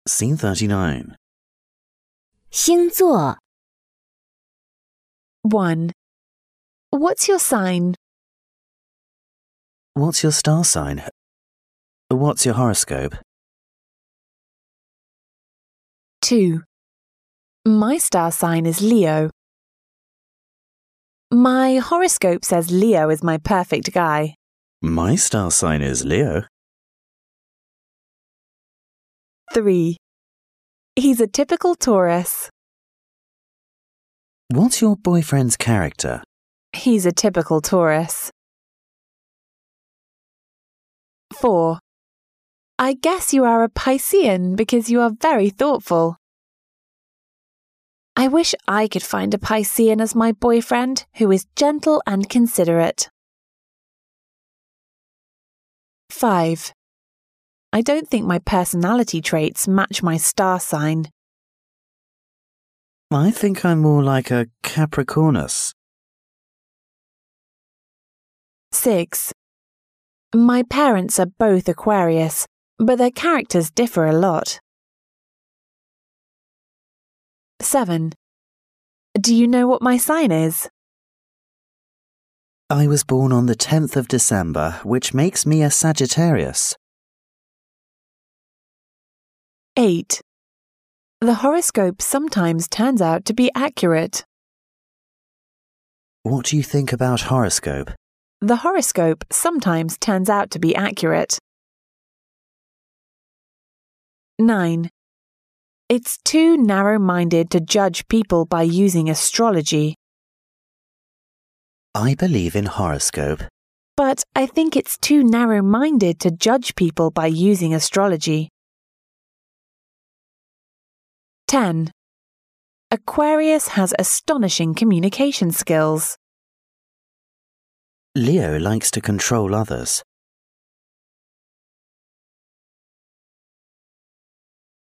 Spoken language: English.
Scene 39. 星座 1. What's your sign? What's your star sign? What's your horoscope? 2. My star sign is Leo. My horoscope says Leo is my perfect guy. My star sign is Leo. 3. He's a typical Taurus. What's your boyfriend's character? He's a typical Taurus. 4. I guess you are a Piscean because you are very thoughtful. I wish I could find a Piscean as my boyfriend who is gentle and considerate. 5. I don't think my personality traits match my star sign. I think I'm more like a Capricornus. 6. My parents are both Aquarius, but their characters differ a lot. 7. Do you know what my sign is? I was born on the 10th of December, which makes me a Sagittarius. 8. The horoscope sometimes turns out to be accurate. What do you think about horoscope? The horoscope sometimes turns out to be accurate. 9. It's too narrow-minded to judge people by using astrology. I believe in horoscope. But I think it's too narrow-minded to judge people by using astrology. 10. Aquarius has astonishing communication skills. Leo likes to control others.